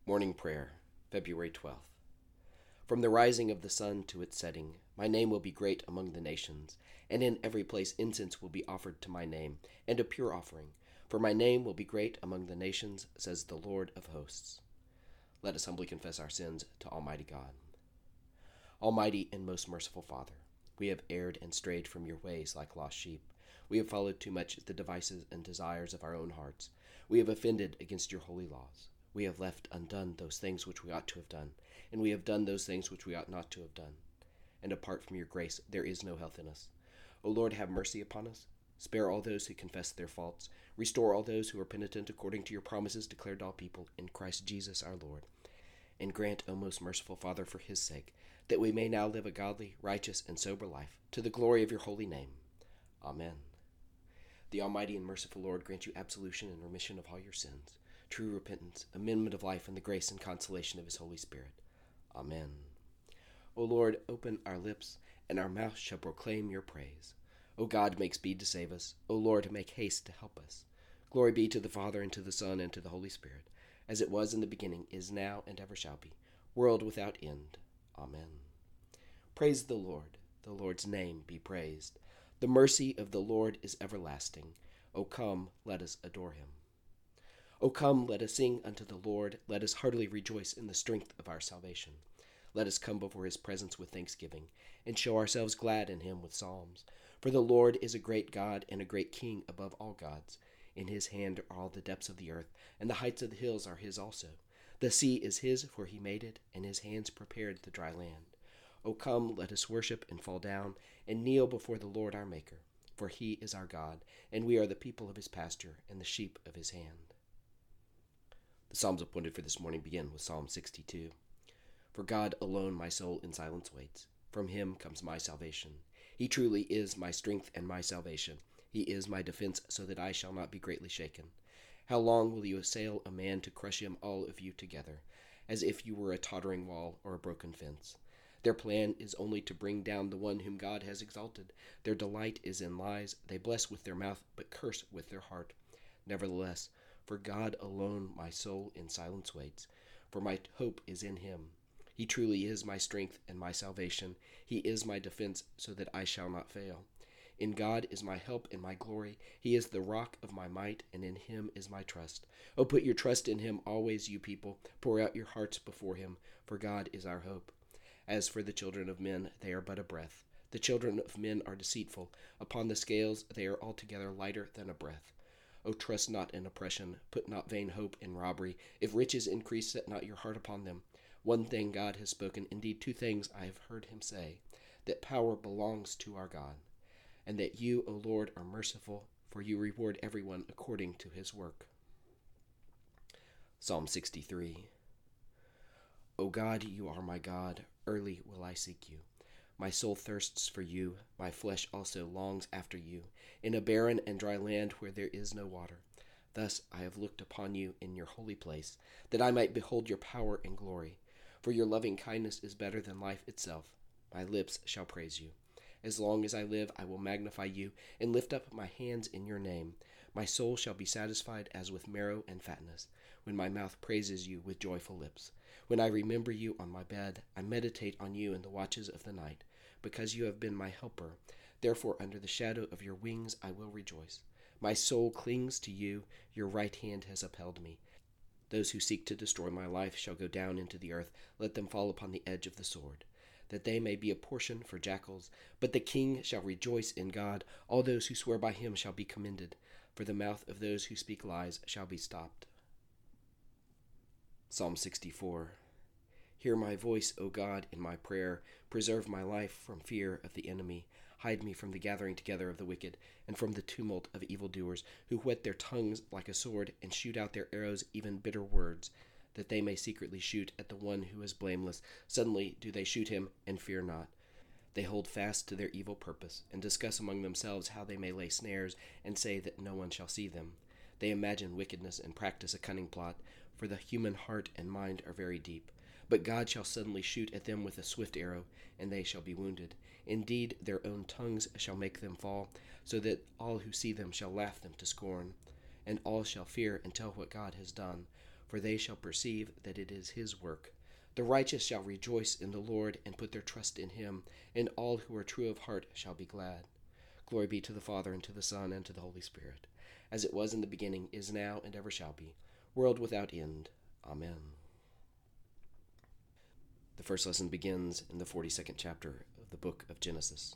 Morning Prayer, February 12th. From the rising of the sun to its setting, my name will be great among the nations, and in every place incense will be offered to my name, and a pure offering. For my name will be great among the nations, says the Lord of hosts. Let us humbly confess our sins to Almighty God. Almighty and most merciful Father, we have erred and strayed from your ways like lost sheep. We have followed too much the devices and desires of our own hearts. We have offended against your holy laws. We have left undone those things which we ought to have done, and we have done those things which we ought not to have done. And apart from your grace, there is no health in us. O Lord, have mercy upon us. Spare all those who confess their faults. Restore all those who are penitent according to your promises declared to all people in Christ Jesus our Lord. And grant, O most merciful Father, for his sake, that we may now live a godly, righteous, and sober life, to the glory of your holy name. Amen. The Almighty and merciful Lord grant you absolution and remission of all your sins, true repentance, amendment of life, and the grace and consolation of his Holy Spirit. Amen. O Lord, open our lips, and our mouth shall proclaim your praise. O God, make speed to save us. O Lord, make haste to help us. Glory be to the Father, and to the Son, and to the Holy Spirit, as it was in the beginning, is now, and ever shall be, world without end. Amen. Praise the Lord. The Lord's name be praised. The mercy of the Lord is everlasting. O come, let us adore him. O come, let us sing unto the Lord. Let us heartily rejoice in the strength of our salvation. Let us come before his presence with thanksgiving, and show ourselves glad in him with psalms. For the Lord is a great God and a great King above all gods. In his hand are all the depths of the earth, and the heights of the hills are his also. The sea is his, for he made it, and his hands prepared the dry land. O come, let us worship and fall down, and kneel before the Lord our Maker. For he is our God, and we are the people of his pasture, and the sheep of his hand. The Psalms appointed for this morning begin with Psalm 62. For God alone my soul in silence waits. From him comes my salvation. He truly is my strength and my salvation. He is my defense, so that I shall not be greatly shaken. How long will you assail a man to crush him, all of you together, as if you were a tottering wall or a broken fence? Their plan is only to bring down the one whom God has exalted. Their delight is in lies. They bless with their mouth, but curse with their heart. Nevertheless, for God alone my soul in silence waits, for my hope is in him. He truly is my strength and my salvation. He is my defense, so that I shall not fail. In God is my help and my glory. He is the rock of my might, and in him is my trust. Oh, put your trust in him always, you people. Pour out your hearts before him, for God is our hope. As for the children of men, they are but a breath. The children of men are deceitful. Upon the scales they are altogether lighter than a breath. O trust not in oppression, put not vain hope in robbery. If riches increase, set not your heart upon them. One thing God has spoken, indeed 2 things I have heard him say, that power belongs to our God, and that you, O Lord, are merciful, for you reward everyone according to his work. Psalm 63. O God, you are my God, early will I seek you. My soul thirsts for you, my flesh also longs after you, in a barren and dry land where there is no water. Thus I have looked upon you in your holy place, that I might behold your power and glory. For your loving kindness is better than life itself. My lips shall praise you. As long as I live, I will magnify you, and lift up my hands in your name. My soul shall be satisfied as with marrow and fatness, when my mouth praises you with joyful lips. When I remember you on my bed, I meditate on you in the watches of the night, because you have been my helper. Therefore, under the shadow of your wings I will rejoice. My soul clings to you, your right hand has upheld me. Those who seek to destroy my life shall go down into the earth. Let them fall upon the edge of the sword, that they may be a portion for jackals. But the king shall rejoice in God. All those who swear by him shall be commended, for the mouth of those who speak lies shall be stopped. Psalm 64. Hear my voice, O God, in my prayer. Preserve my life from fear of the enemy. Hide me from the gathering together of the wicked, and from the tumult of evildoers, who whet their tongues like a sword, and shoot out their arrows, even bitter words, that they may secretly shoot at the one who is blameless. Suddenly do they shoot him, and fear not. They hold fast to their evil purpose, and discuss among themselves how they may lay snares, and say that no one shall see them. They imagine wickedness, and practice a cunning plot, for the human heart and mind are very deep. But God shall suddenly shoot at them with a swift arrow, and they shall be wounded. Indeed, their own tongues shall make them fall, so that all who see them shall laugh them to scorn. And all shall fear and tell what God has done. for they shall perceive that it is his work. The righteous shall rejoice in the Lord and put their trust in him, and all who are true of heart shall be glad. Glory be to the Father, and to the Son, and to the Holy Spirit, as it was in the beginning, is now, and ever shall be, world without end. Amen. The first lesson begins in the 42nd chapter of the book of Genesis.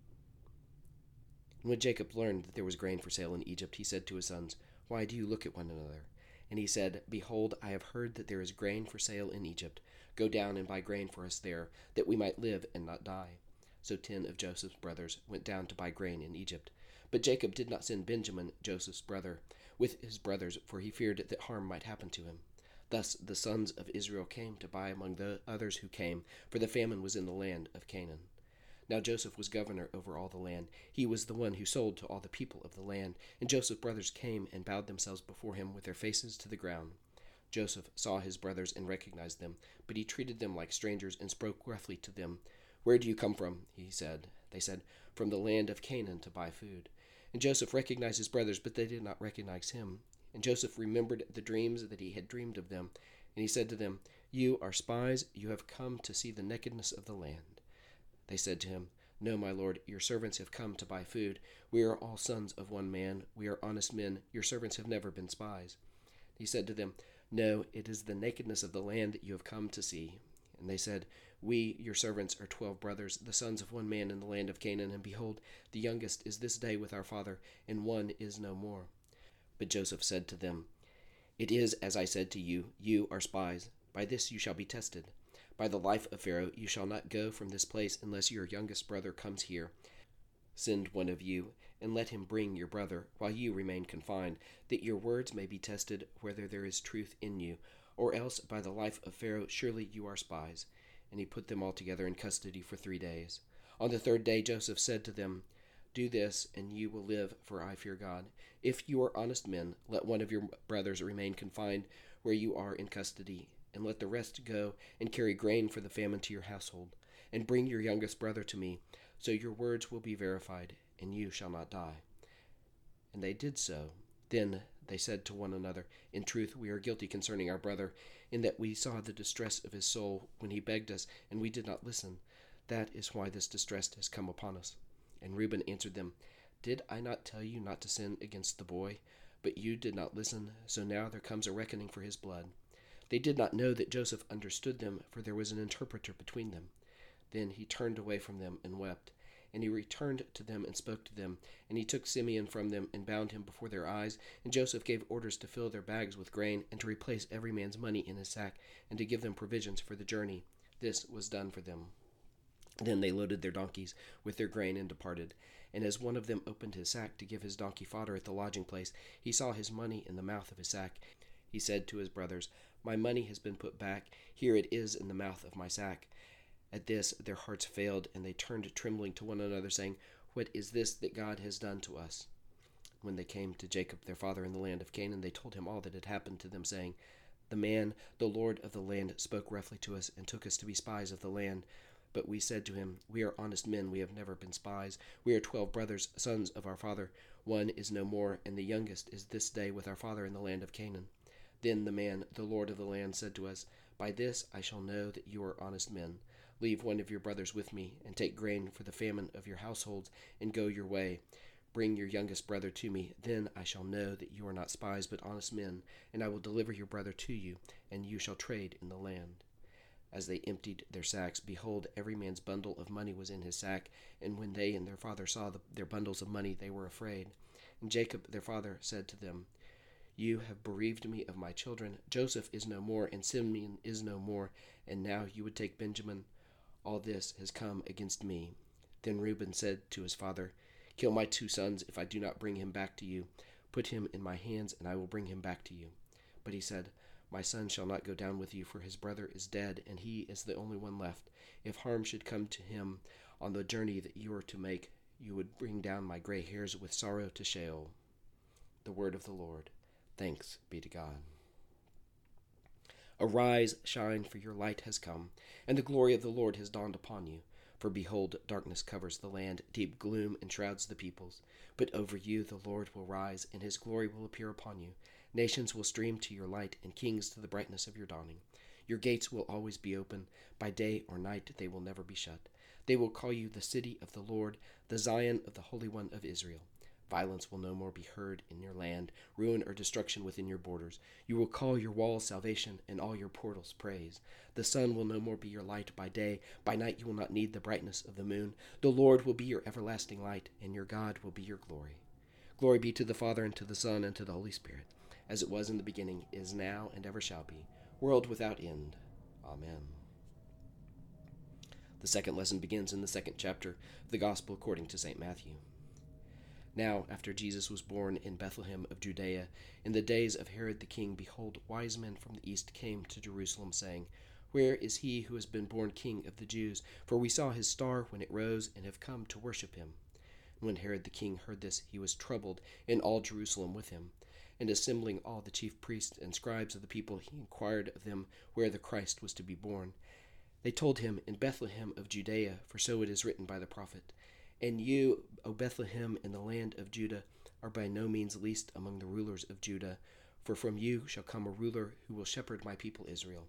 And when Jacob learned that there was grain for sale in Egypt, he said to his sons, "Why do you look at one another?" And he said, "Behold, I have heard that there is grain for sale in Egypt. Go down and buy grain for us there, that we might live and not die." So 10 of Joseph's brothers went down to buy grain in Egypt. But Jacob did not send Benjamin, Joseph's brother, with his brothers, for he feared that harm might happen to him. Thus the sons of Israel came to buy among the others who came, for the famine was in the land of Canaan. Now Joseph was governor over all the land. He was the one who sold to all the people of the land. And Joseph's brothers came and bowed themselves before him with their faces to the ground. Joseph saw his brothers and recognized them, but he treated them like strangers and spoke roughly to them. "Where do you come from?" he said. They said, "From the land of Canaan to buy food." And Joseph recognized his brothers, but they did not recognize him. And Joseph remembered the dreams that he had dreamed of them. And he said to them, "You are spies. You have come to see the nakedness of the land." They said to him, "No, my lord, your servants have come to buy food. We are all sons of one man. We are honest men. Your servants have never been spies." He said to them, "No, it is the nakedness of the land that you have come to see." And they said, "We, your servants, are 12 brothers, the sons of one man in the land of Canaan, and behold, the youngest is this day with our father, and one is no more." But Joseph said to them, "It is as I said to you, you are spies. By this you shall be tested. By the life of Pharaoh, you shall not go from this place unless your youngest brother comes here. Send one of you, and let him bring your brother, while you remain confined, that your words may be tested whether there is truth in you, or else by the life of Pharaoh, surely you are spies." And he put them all together in custody for 3 days. On the 3rd day Joseph said to them, "Do this, and you will live, for I fear God. If you are honest men, let one of your brothers remain confined where you are in custody, and let the rest go and carry grain for the famine to your household. And bring your youngest brother to me, so your words will be verified, and you shall not die." And they did so. Then they said to one another, "In truth, we are guilty concerning our brother, in that we saw the distress of his soul when he begged us, and we did not listen. That is why this distress has come upon us." And Reuben answered them, "Did I not tell you not to sin against the boy? But you did not listen, so now there comes a reckoning for his blood." They did not know that Joseph understood them, for there was an interpreter between them. Then he turned away from them and wept. And he returned to them and spoke to them. And he took Simeon from them and bound him before their eyes. And Joseph gave orders to fill their bags with grain, and to replace every man's money in his sack, and to give them provisions for the journey. This was done for them. Then they loaded their donkeys with their grain and departed. And as one of them opened his sack to give his donkey fodder at the lodging place, he saw his money in the mouth of his sack. He said to his brothers, "My money has been put back. Here it is in the mouth of my sack." At this their hearts failed, and they turned trembling to one another, saying, "What is this that God has done to us?" When they came to Jacob their father in the land of Canaan, they told him all that had happened to them, saying, "The man, the lord of the land, spoke roughly to us, and took us to be spies of the land. But we said to him, 'We are honest men, we have never been spies. We are 12 brothers, sons of our father. One is no more, and the youngest is this day with our father in the land of Canaan.' Then the man, the lord of the land, said to us, 'By this I shall know that you are honest men. Leave one of your brothers with me, and take grain for the famine of your households, and go your way. Bring your youngest brother to me. Then I shall know that you are not spies, but honest men, and I will deliver your brother to you, and you shall trade in the land.' As they emptied their sacks, behold, every man's bundle of money was in his sack. And when they and their father saw their bundles of money, they were afraid. And Jacob their father said to them, 'You have bereaved me of my children. Joseph is no more, and Simeon is no more, and now you would take Benjamin. All this has come against me.' Then Reuben said to his father, 'Kill my 2 sons if I do not bring him back to you. Put him in my hands, and I will bring him back to you.' But he said, 'My son shall not go down with you, for his brother is dead, and he is the only one left. If harm should come to him on the journey that you are to make, you would bring down my gray hairs with sorrow to Sheol.'" The word of the Lord. Thanks be to God. "Arise, shine, for your light has come, and the glory of the Lord has dawned upon you. For behold, darkness covers the land, deep gloom enshrouds the peoples. But over you the Lord will rise, and his glory will appear upon you. Nations will stream to your light, and kings to the brightness of your dawning. Your gates will always be open. By day or night they will never be shut. They will call you the city of the Lord, the Zion of the Holy One of Israel. Violence will no more be heard in your land, ruin or destruction within your borders. You will call your walls salvation and all your portals praise. The sun will no more be your light by day. By night you will not need the brightness of the moon. The Lord will be your everlasting light, and your God will be your glory. Glory be to the Father, and to the Son, and to the Holy Spirit, as it was in the beginning, is now, and ever shall be, world without end. Amen. The second lesson begins in the second chapter of the Gospel according to St. Matthew. Now, after Jesus was born in Bethlehem of Judea, in the days of Herod the king, behold, wise men from the east came to Jerusalem, saying, Where is he who has been born King of the Jews? For we saw his star when it rose, and have come to worship him. And when Herod the king heard this, he was troubled, and all Jerusalem with him. And assembling all the chief priests and scribes of the people, he inquired of them where the Christ was to be born. They told him, In Bethlehem of Judea, for so it is written by the prophet, And you, O Bethlehem, in the land of Judah, are by no means least among the rulers of Judah, for from you shall come a ruler who will shepherd my people Israel.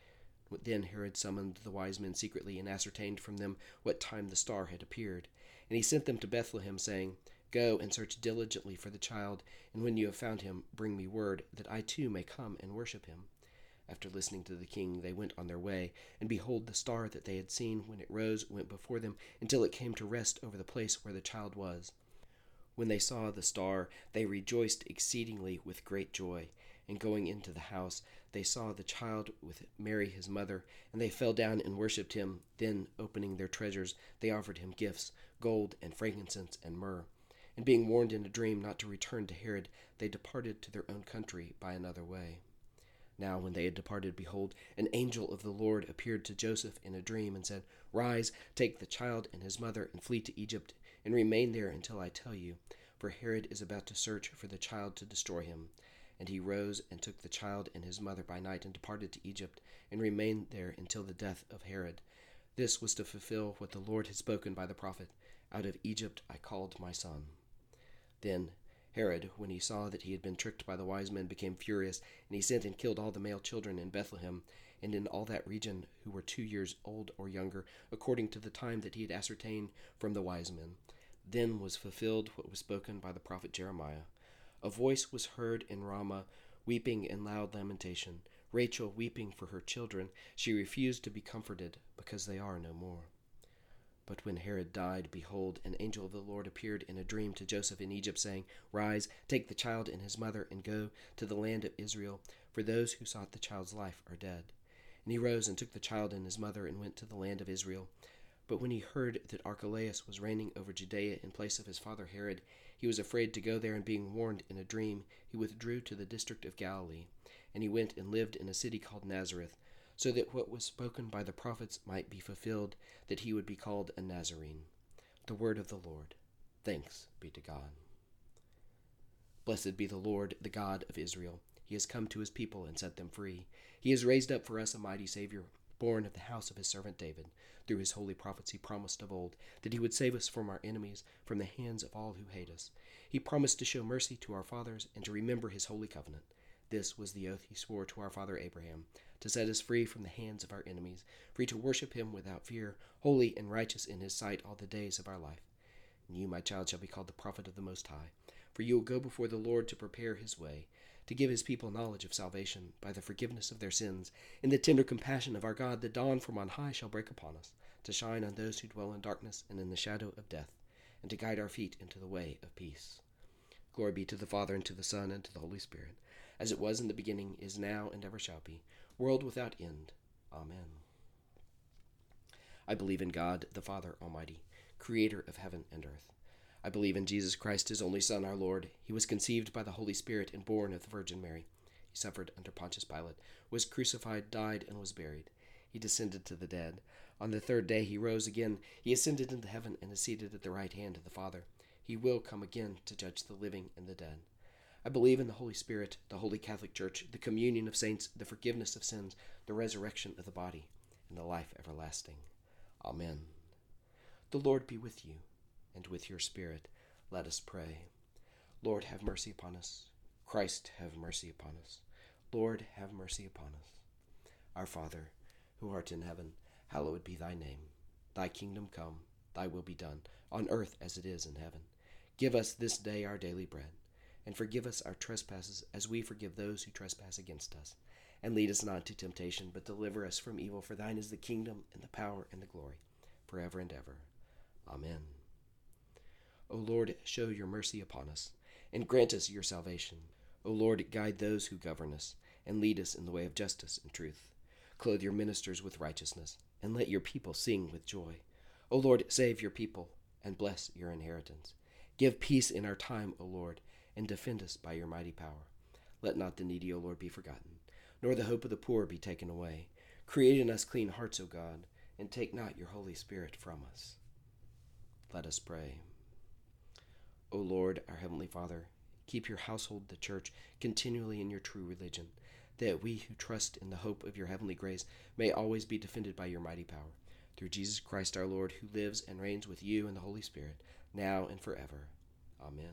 Then Herod summoned the wise men secretly, and ascertained from them what time the star had appeared. And he sent them to Bethlehem, saying, Go and search diligently for the child, and when you have found him, bring me word, that I too may come and worship him. After listening to the king, they went on their way, and behold, the star that they had seen when it rose went before them, until it came to rest over the place where the child was. When they saw the star, they rejoiced exceedingly with great joy. And going into the house, they saw the child with Mary his mother, and they fell down and worshipped him. Then, opening their treasures, they offered him gifts, gold and frankincense and myrrh. And being warned in a dream not to return to Herod, they departed to their own country by another way. Now when they had departed, behold, an angel of the Lord appeared to Joseph in a dream, and said, Rise, take the child and his mother, and flee to Egypt, and remain there until I tell you, for Herod is about to search for the child to destroy him. And he rose and took the child and his mother by night, and departed to Egypt, and remained there until the death of Herod. This was to fulfill what the Lord had spoken by the prophet, Out of Egypt I called my son. Then Herod, when he saw that he had been tricked by the wise men, became furious, and he sent and killed all the male children in Bethlehem and in all that region who were 2 years old or younger, according to the time that he had ascertained from the wise men. Then was fulfilled what was spoken by the prophet Jeremiah. A voice was heard in Ramah, weeping and loud lamentation, Rachel weeping for her children. She refused to be comforted, because they are no more. But when Herod died, behold, an angel of the Lord appeared in a dream to Joseph in Egypt, saying, Rise, take the child and his mother, and go to the land of Israel, for those who sought the child's life are dead. And he rose and took the child and his mother, and went to the land of Israel. But when he heard that Archelaus was reigning over Judea in place of his father Herod, he was afraid to go there, and being warned in a dream, he withdrew to the district of Galilee. And he went and lived in a city called Nazareth, so that what was spoken by the prophets might be fulfilled, that he would be called a Nazarene. The word of the Lord. Thanks be to God. Blessed be the Lord, the God of Israel. He has come to his people and set them free. He has raised up for us a mighty Savior, born of the house of his servant David. Through his holy prophets he promised of old that he would save us from our enemies, from the hands of all who hate us. He promised to show mercy to our fathers and to remember his holy covenant. This was the oath he swore to our father Abraham, to set us free from the hands of our enemies, free to worship him without fear, holy and righteous in his sight all the days of our life. And you, my child, shall be called the prophet of the Most High, for you will go before the Lord to prepare his way, to give his people knowledge of salvation by the forgiveness of their sins. In the tender compassion of our God, the dawn from on high shall break upon us, to shine on those who dwell in darkness and in the shadow of death, and to guide our feet into the way of peace. Glory be to the Father, and to the Son, and to the Holy Spirit, as it was in the beginning, is now, and ever shall be, world without end. Amen. I believe in God, the Father Almighty, creator of heaven and earth. I believe in Jesus Christ, his only Son, our Lord. He was conceived by the Holy Spirit and born of the Virgin Mary. He suffered under Pontius Pilate, was crucified, died, and was buried. He descended to the dead. On the third day he rose again. He ascended into heaven and is seated at the right hand of the Father. He will come again to judge the living and the dead. I believe in the Holy Spirit, the Holy Catholic Church, the communion of saints, the forgiveness of sins, the resurrection of the body, and the life everlasting. Amen. The Lord be with you, and with your spirit. Let us pray. Lord, have mercy upon us. Christ, have mercy upon us. Lord, have mercy upon us. Our Father, who art in heaven, hallowed be thy name. Thy kingdom come, thy will be done, on earth as it is in heaven. Give us this day our daily bread, and forgive us our trespasses as we forgive those who trespass against us. And lead us not into temptation, but deliver us from evil. For thine is the kingdom, and the power, and the glory, forever and ever. Amen. O Lord, show your mercy upon us, and grant us your salvation. O Lord, guide those who govern us, and lead us in the way of justice and truth. Clothe your ministers with righteousness, and let your people sing with joy. O Lord, save your people, and bless your inheritance. Give peace in our time, O Lord, and defend us by your mighty power. Let not the needy, O Lord, be forgotten, nor the hope of the poor be taken away. Create in us clean hearts, O God, and take not your Holy Spirit from us. Let us pray. O Lord, our heavenly Father, keep your household, the church, continually in your true religion, that we who trust in the hope of your heavenly grace may always be defended by your mighty power. Through Jesus Christ our Lord, who lives and reigns with you in the Holy Spirit, now and forever. Amen.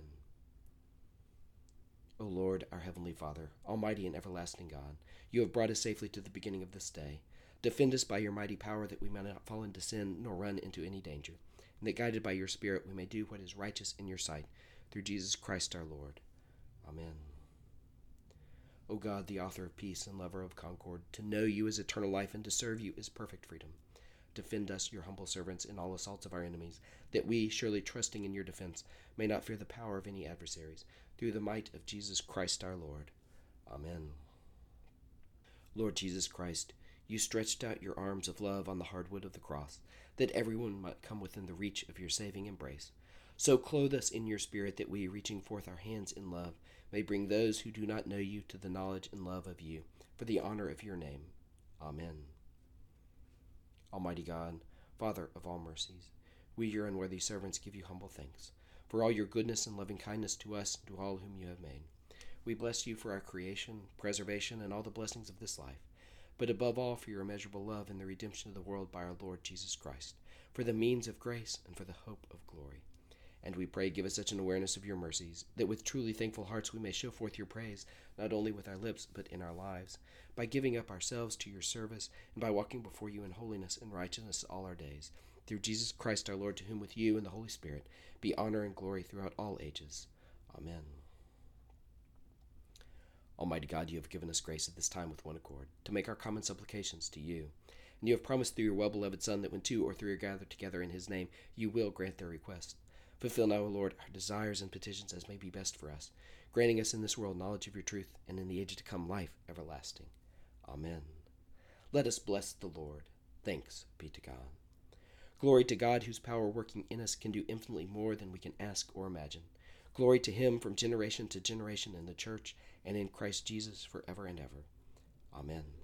O Lord, our heavenly Father, almighty and everlasting God, you have brought us safely to the beginning of this day. Defend us by your mighty power, that we may not fall into sin nor run into any danger, and that guided by your Spirit we may do what is righteous in your sight, through Jesus Christ our Lord. Amen. O God, the author of peace and lover of concord, to know you is eternal life, and to serve you is perfect freedom. Defend us, your humble servants, in all assaults of our enemies, that we, surely trusting in your defense, may not fear the power of any adversaries, through the might of Jesus Christ our Lord. Amen. Lord Jesus Christ, you stretched out your arms of love on the hard wood of the cross, that everyone might come within the reach of your saving embrace. So clothe us in your Spirit, that we, reaching forth our hands in love, may bring those who do not know you to the knowledge and love of you, for the honor of your name. Amen. Almighty God, Father of all mercies, we, your unworthy servants, give you humble thanks for all your goodness and loving kindness to us and to all whom you have made. We bless you for our creation, preservation, and all the blessings of this life, but above all for your immeasurable love and the redemption of the world by our Lord Jesus Christ, for the means of grace and for the hope of glory. And we pray, give us such an awareness of your mercies, that with truly thankful hearts we may show forth your praise, not only with our lips, but in our lives, by giving up ourselves to your service, and by walking before you in holiness and righteousness all our days. Through Jesus Christ our Lord, to whom with you and the Holy Spirit be honor and glory throughout all ages. Amen. Almighty God, you have given us grace at this time with one accord, to make our common supplications to you. And you have promised through your well-beloved Son that when 2 or 3 are gathered together in his name, you will grant their request. Fulfill now, O Lord, our desires and petitions as may be best for us, granting us in this world knowledge of your truth, and in the age to come life everlasting. Amen. Let us bless the Lord. Thanks be to God. Glory to God, whose power working in us can do infinitely more than we can ask or imagine. Glory to him from generation to generation in the church and in Christ Jesus forever and ever. Amen.